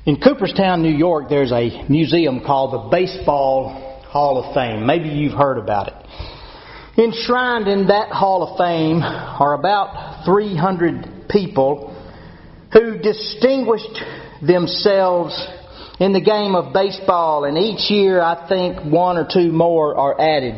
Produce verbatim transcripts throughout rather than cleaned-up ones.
In Cooperstown, New York, there's a museum called the Baseball Hall of Fame. Maybe you've heard about it. Enshrined in that Hall of Fame are about three hundred people who distinguished themselves in the game of baseball, and each year I think one or two more are added.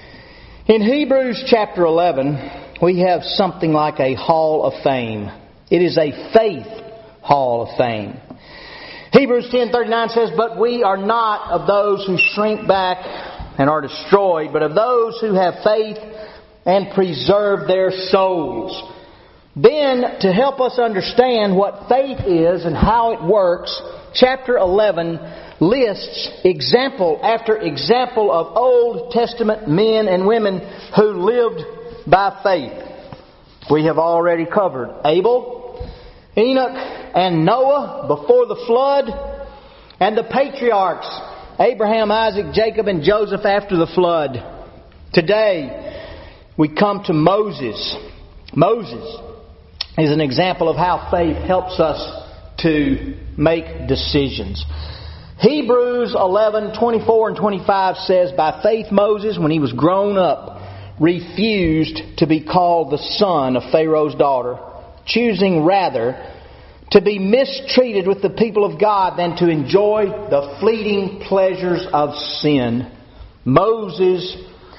In Hebrews chapter eleven, we have something like a Hall of Fame. It is a faith Hall of Fame. Hebrews ten thirty-nine says, "But we are not of those who shrink back and are destroyed, but of those who have faith and preserve their souls." Then, to help us understand what faith is and how it works, chapter eleven lists example after example of Old Testament men and women who lived by faith. We have already covered Abel, Enoch, and Noah before the flood, and the patriarchs, Abraham, Isaac, Jacob, and Joseph after the flood. Today, we come to Moses. Moses is an example of how faith helps us to make decisions. Hebrews eleven twenty-four and twenty-five says, "By faith Moses, when he was grown up, refused to be called the son of Pharaoh's daughter, choosing rather to be mistreated with the people of God than to enjoy the fleeting pleasures of sin." Moses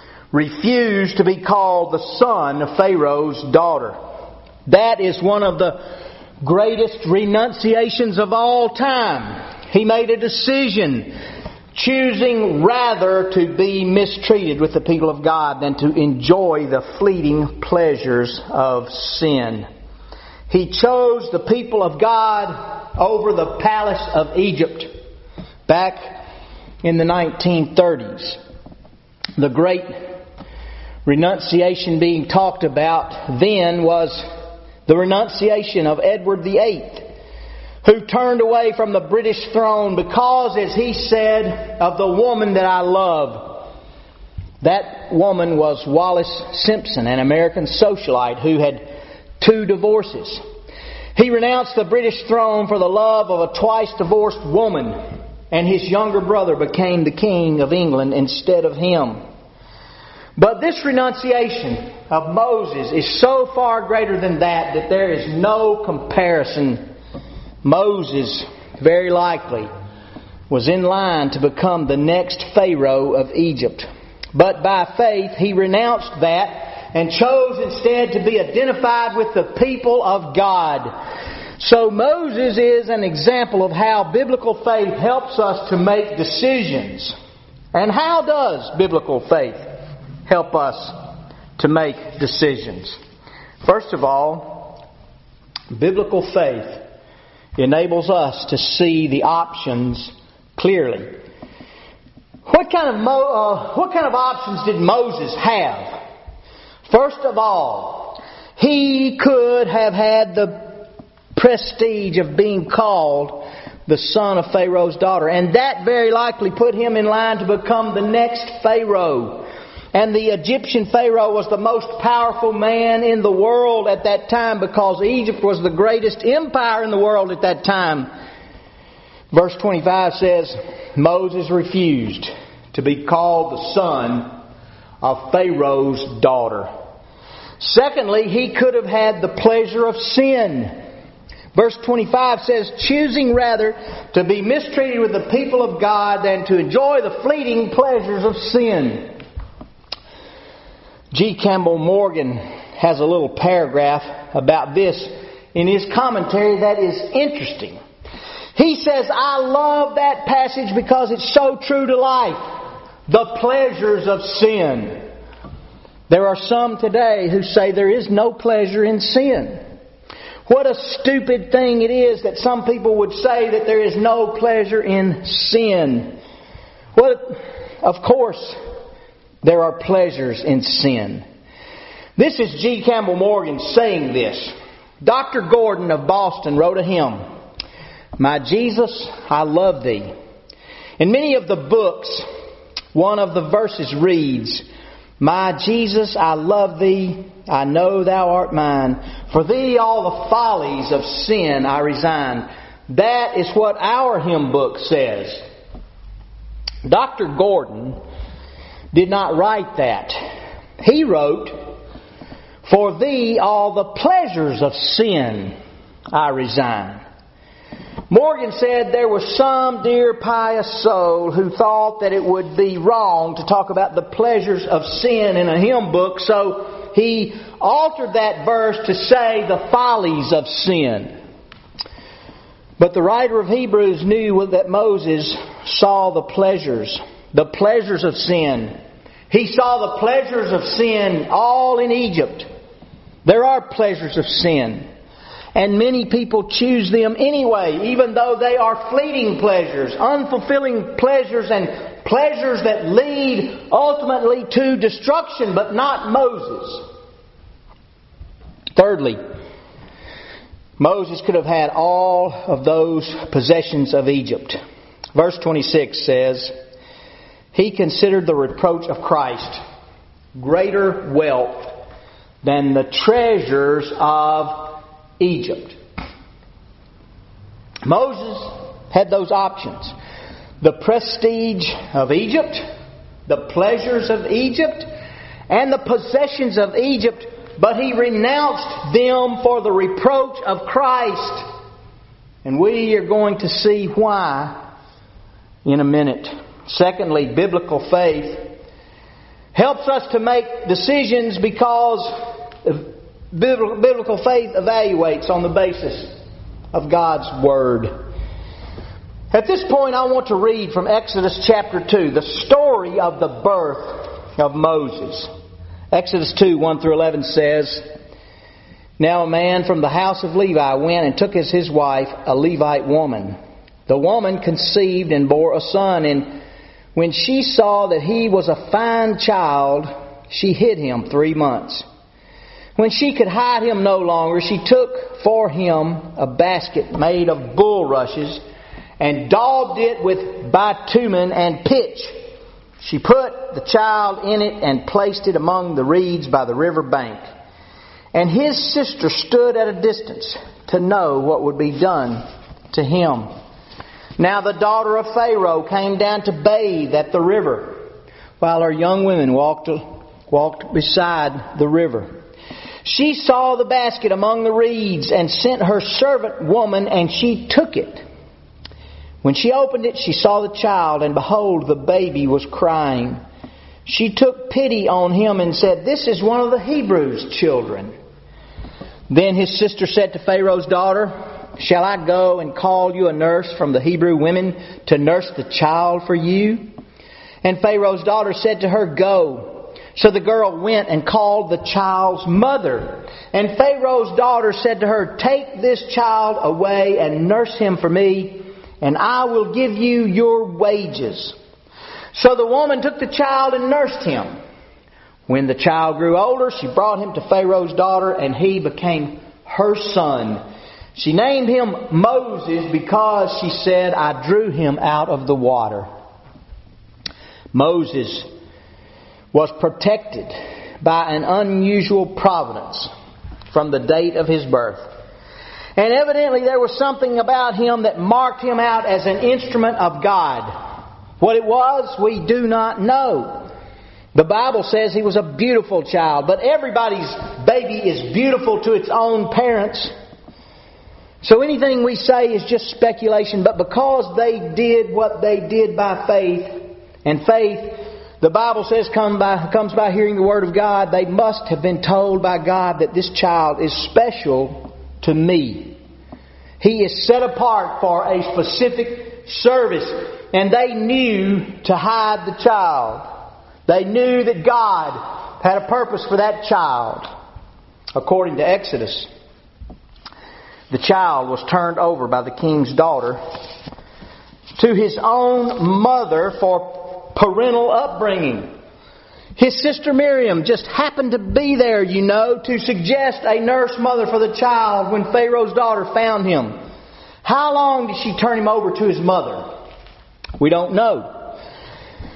refused to be called the son of Pharaoh's daughter. That is one of the greatest renunciations of all time. He made a decision, choosing rather to be mistreated with the people of God than to enjoy the fleeting pleasures of sin. He chose the people of God over the palace of Egypt back in the nineteen thirties. The great renunciation being talked about then was the renunciation of Edward the Eighth, who turned away from the British throne because, as he said, of the woman that I love. That woman was Wallis Simpson, an American socialite who had two divorces. He renounced the British throne for the love of a twice divorced woman, and his younger brother became the King of England instead of him. But this renunciation of Moses is so far greater than that that there is no comparison. Moses, very likely, was in line to become the next Pharaoh of Egypt. But by faith, he renounced that and chose instead to be identified with the people of God. So Moses is an example of how biblical faith helps us to make decisions. And how does biblical faith help us to make decisions? First of all, biblical faith enables us to see the options clearly. What kind of Mo, uh, what kind of options did Moses have? First of all, he could have had the prestige of being called the son of Pharaoh's daughter, and that very likely put him in line to become the next Pharaoh. And the Egyptian Pharaoh was the most powerful man in the world at that time because Egypt was the greatest empire in the world at that time. Verse twenty-five says, Moses refused to be called the son of Pharaoh's daughter. Secondly, he could have had the pleasure of sin. Verse twenty-five says, choosing rather to be mistreated with the people of God than to enjoy the fleeting pleasures of sin. G. Campbell Morgan has a little paragraph about this in his commentary that is interesting. He says, I love that passage because it's so true to life. The pleasures of sin. There are some today who say there is no pleasure in sin. What a stupid thing it is that some people would say that there is no pleasure in sin. Well, of course, there are pleasures in sin. This is G. Campbell Morgan saying this. Doctor Gordon of Boston wrote a hymn, My Jesus, I love Thee. In many of the books, one of the verses reads, My Jesus, I love Thee, I know Thou art mine. For Thee all the follies of sin I resign. That is what our hymn book says. Doctor Gordon did not write that. He wrote, "For thee all the pleasures of sin I resign." Morgan said there was some dear pious soul who thought that it would be wrong to talk about the pleasures of sin in a hymn book, so he altered that verse to say the follies of sin. But the writer of Hebrews knew that Moses saw the pleasures, the pleasures of sin. He saw the pleasures of sin all in Egypt. There are pleasures of sin. And many people choose them anyway, even though they are fleeting pleasures, unfulfilling pleasures, and pleasures that lead ultimately to destruction, but not Moses. Thirdly, Moses could have had all of those possessions of Egypt. Verse twenty-six says, "He considered the reproach of Christ greater wealth than the treasures of Egypt." Moses had those options. The prestige of Egypt, the pleasures of Egypt, and the possessions of Egypt, but he renounced them for the reproach of Christ. And we are going to see why in a minute. Secondly, biblical faith helps us to make decisions because biblical faith evaluates on the basis of God's Word. At this point, I want to read from Exodus chapter two, the story of the birth of Moses. Exodus two, one through eleven says, "Now a man from the house of Levi went and took as his wife a Levite woman. The woman conceived and bore a son, and when she saw that he was a fine child, she hid him three months. When she could hide him no longer, she took for him a basket made of bulrushes and daubed it with bitumen and pitch. She put the child in it and placed it among the reeds by the river bank. And his sister stood at a distance to know what would be done to him. Now the daughter of Pharaoh came down to bathe at the river, while her young women walked, walked beside the river. She saw the basket among the reeds and sent her servant woman, and she took it. When she opened it, she saw the child, and behold, the baby was crying. She took pity on him and said, 'This is one of the Hebrews' children.' Then his sister said to Pharaoh's daughter, 'Shall I go and call you a nurse from the Hebrew women to nurse the child for you?' And Pharaoh's daughter said to her, 'Go.' So the girl went and called the child's mother. And Pharaoh's daughter said to her, 'Take this child away and nurse him for me, and I will give you your wages.' So the woman took the child and nursed him. When the child grew older, she brought him to Pharaoh's daughter, and he became her son. She named him Moses because she said, 'I drew him out of the water.'" Moses was protected by an unusual providence from the date of his birth. And evidently there was something about him that marked him out as an instrument of God. What it was, we do not know. The Bible says he was a beautiful child, but everybody's baby is beautiful to its own parents. So anything we say is just speculation, but because they did what they did by faith, and faith, the Bible says, come by, comes by hearing the Word of God, they must have been told by God that this child is special to me. He is set apart for a specific service. And they knew to hide the child. They knew that God had a purpose for that child. According to Exodus, the child was turned over by the king's daughter to his own mother for parental upbringing. His sister Miriam just happened to be there, you know, to suggest a nurse mother for the child when Pharaoh's daughter found him. How long did she turn him over to his mother? We don't know.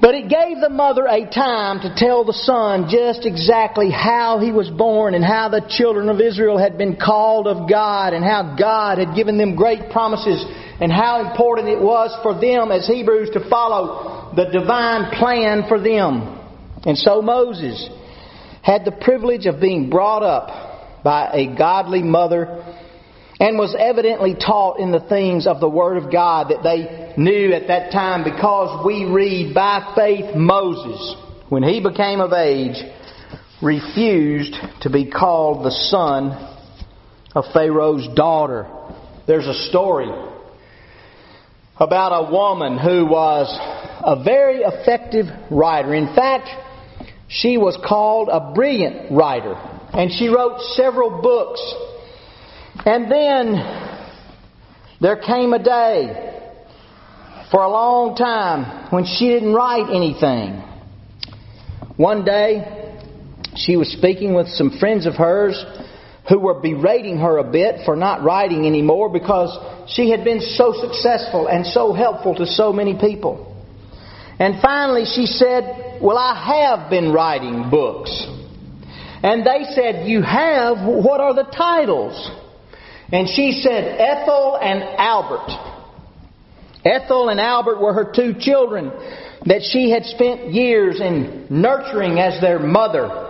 But it gave the mother a time to tell the son just exactly how he was born and how the children of Israel had been called of God and how God had given them great promises and how important it was for them as Hebrews to follow the divine plan for them. And so Moses had the privilege of being brought up by a godly mother and was evidently taught in the things of the Word of God that they knew at that time, because we read, by faith Moses, when he became of age, refused to be called the son of Pharaoh's daughter. There's a story about a woman who was a very effective writer. In fact, she was called a brilliant writer, and she wrote several books. And then there came a day for a long time when she didn't write anything. One day she was speaking with some friends of hers who were berating her a bit for not writing anymore because she had been so successful and so helpful to so many people. And finally she said, "Well, I have been writing books." And they said, "You have? What are the titles?" And she said, "Ethel and Albert." Ethel and Albert were her two children that she had spent years in nurturing as their mother.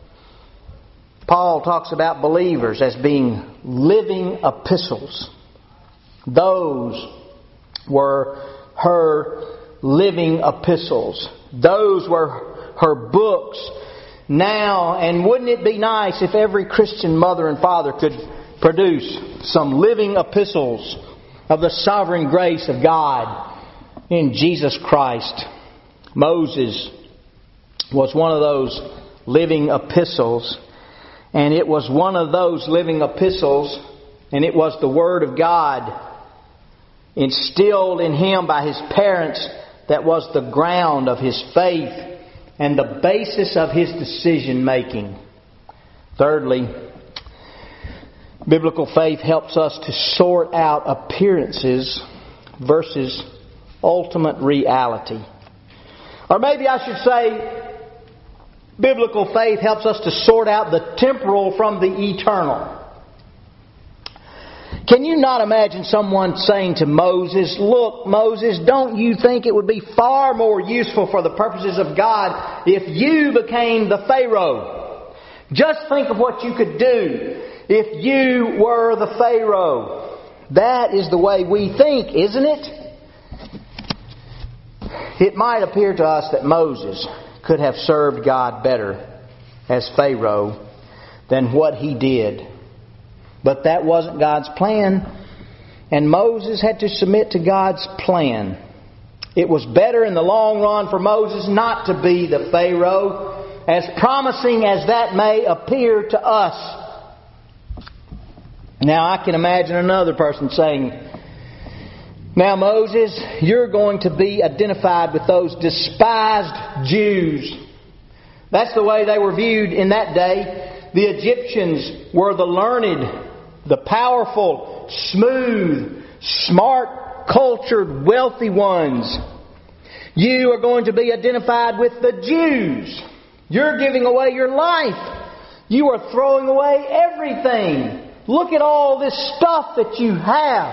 Paul talks about believers as being living epistles. Those were her living epistles. Those were her books. Now, and wouldn't it be nice if every Christian mother and father could produce some living epistles of the sovereign grace of God in Jesus Christ? Moses was one of those living epistles, and it was one of those living epistles, and it was the Word of God instilled in him by his parents that was the ground of his faith and the basis of his decision making. Thirdly, biblical faith helps us to sort out appearances versus ultimate reality. Or maybe I should say, biblical faith helps us to sort out the temporal from the eternal. Can you not imagine someone saying to Moses, "Look, Moses, don't you think it would be far more useful for the purposes of God if you became the Pharaoh? Just think of what you could do if you were the Pharaoh." That is the way we think, isn't it? It might appear to us that Moses could have served God better as Pharaoh than what he did. But that wasn't God's plan, and Moses had to submit to God's plan. It was better in the long run for Moses not to be the Pharaoh, as promising as that may appear to us. Now I can imagine another person saying, "Now Moses, you're going to be identified with those despised Jews." That's the way they were viewed in that day. The Egyptians were the learned, the powerful, smooth, smart, cultured, wealthy ones. You are going to be identified with the Jews. You're giving away your life. You are throwing away everything. Look at all this stuff that you have.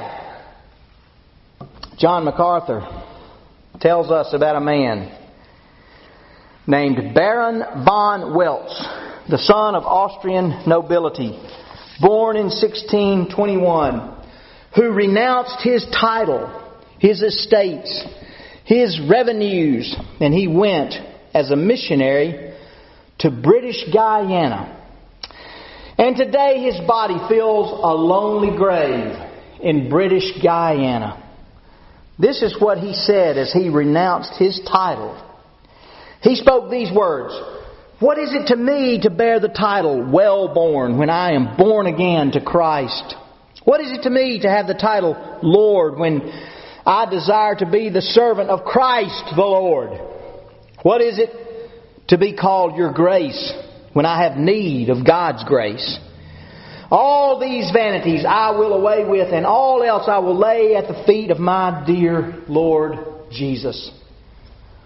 John MacArthur tells us about a man named Baron von Welz, the son of Austrian nobility, born in sixteen twenty-one, who renounced his title, his estates, his revenues, and he went as a missionary to British Guyana. And today his body fills a lonely grave in British Guyana. This is what he said as he renounced his title. He spoke these words, "What is it to me to bear the title well-born when I am born again to Christ? What is it to me to have the title Lord when I desire to be the servant of Christ the Lord? What is it to be called your grace when I have need of God's grace? All these vanities I will away with, and all else I will lay at the feet of my dear Lord Jesus."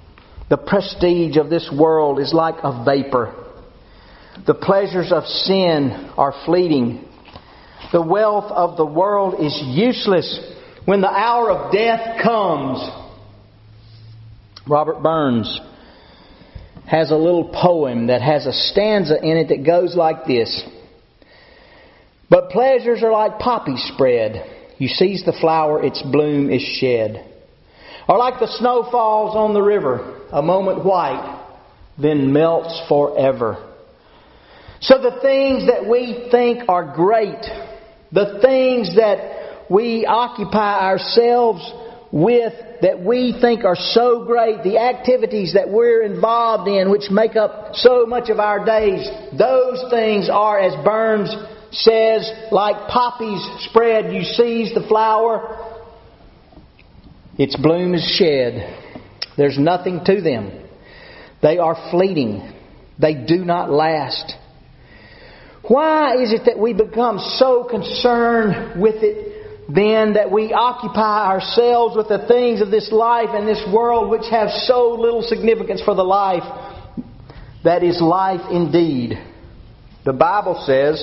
The prestige of this world is like a vapor. The pleasures of sin are fleeting. The wealth of the world is useless when the hour of death comes. Robert Burns has a little poem that has a stanza in it that goes like this. But pleasures are like poppies spread. You seize the flower, its bloom is shed. Or like the snow falls on the river, a moment white, then melts forever. So the things that we think are great, the things that we occupy ourselves with, that we think are so great, the activities that we're involved in, which make up so much of our days, those things are, as Burns says, like poppies spread. You seize the flower, its bloom is shed. There's nothing to them. They are fleeting. They do not last. Why is it that we become so concerned with it then, that we occupy ourselves with the things of this life and this world which have so little significance for the life that is life indeed? The Bible says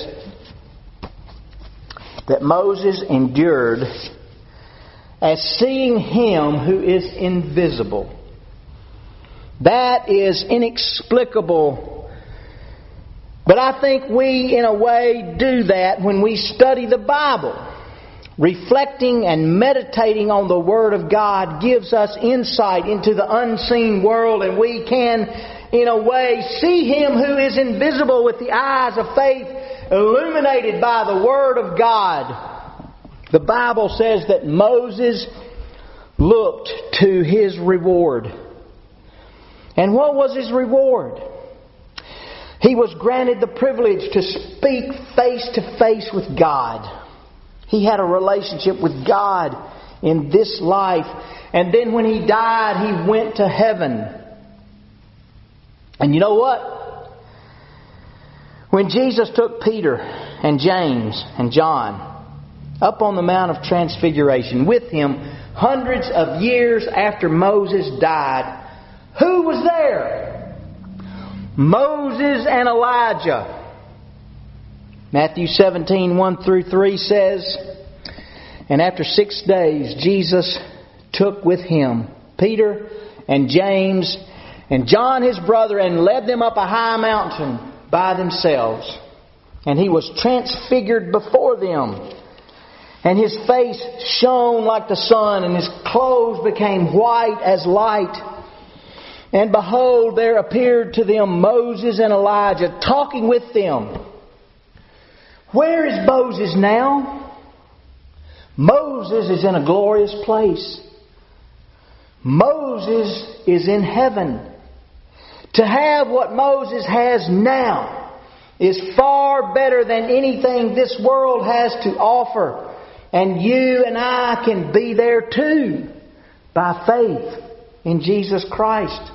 that Moses endured as seeing Him who is invisible. That is inexplicable. But I think we, in a way, do that when we study the Bible. Reflecting and meditating on the Word of God gives us insight into the unseen world, and we can, in a way, see Him who is invisible with the eyes of faith, illuminated by the Word of God. The Bible says that Moses looked to his reward. And what was his reward? He was granted the privilege to speak face to face with God. He had a relationship with God in this life. And then when he died, he went to heaven. And you know what? When Jesus took Peter and James and John up on the Mount of Transfiguration with Him hundreds of years after Moses died, who was there? Moses and Elijah. Matthew seventeen, one through three says, and after six days Jesus took with Him Peter and James and John his brother, and led them up a high mountain by themselves. And He was transfigured before them. And His face shone like the sun, and His clothes became white as light. And behold, there appeared to them Moses and Elijah talking with them. Where is Moses now? Moses is in a glorious place. Moses is in heaven. To have what Moses has now is far better than anything this world has to offer. And you and I can be there too, by faith in Jesus Christ.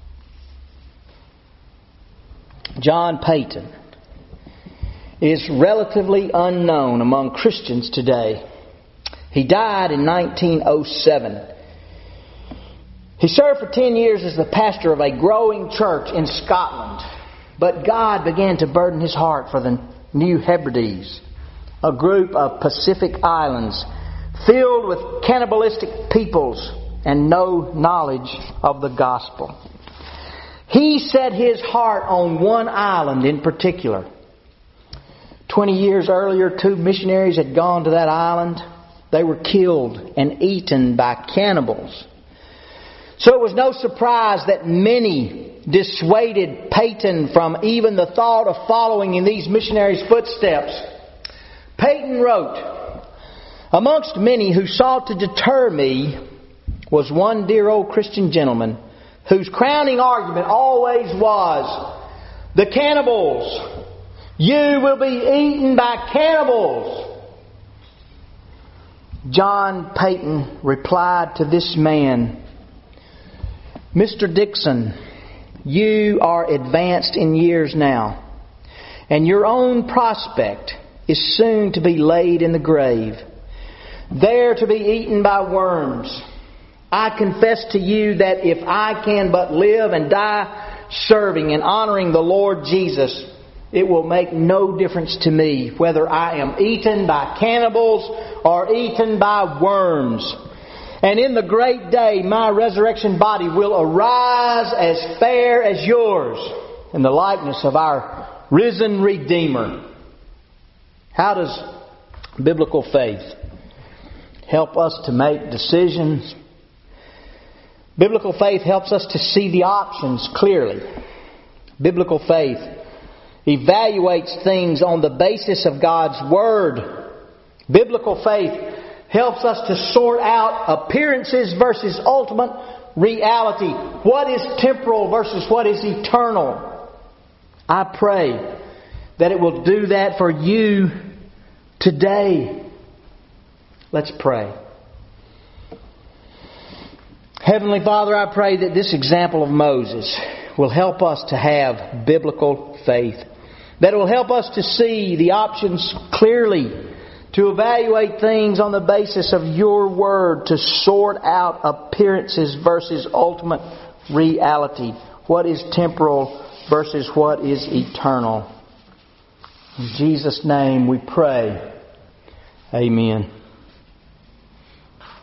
John Paton is relatively unknown among Christians today. He died in nineteen oh seven. He served for ten years as the pastor of a growing church in Scotland. But God began to burden his heart for the New Hebrides, a group of Pacific islands filled with cannibalistic peoples and no knowledge of the gospel. He set his heart on one island in particular. Twenty years earlier, two missionaries had gone to that island. They were killed and eaten by cannibals. So it was no surprise that many dissuaded Paton from even the thought of following in these missionaries' footsteps. Paton wrote, amongst many who sought to deter me was one dear old Christian gentleman whose crowning argument always was, the cannibals, you will be eaten by cannibals. John Paton replied to this man, Mister Dixon, you are advanced in years now, and your own prospect is soon to be laid in the grave, there to be eaten by worms. I confess to you that if I can but live and die serving and honoring the Lord Jesus, it will make no difference to me whether I am eaten by cannibals or eaten by worms. And in the great day, my resurrection body will arise as fair as yours in the likeness of our risen Redeemer. How does biblical faith help us to make decisions? Biblical faith helps us to see the options clearly. Biblical faith evaluates things on the basis of God's Word. Biblical faith helps us to sort out appearances versus ultimate reality. What is temporal versus what is eternal? I pray that it will do that for you today. Let's pray. Heavenly Father, I pray that this example of Moses will help us to have biblical faith. That it will help us to see the options clearly, to evaluate things on the basis of your Word, to sort out appearances versus ultimate reality. What is temporal versus what is eternal. In Jesus' name we pray. Amen.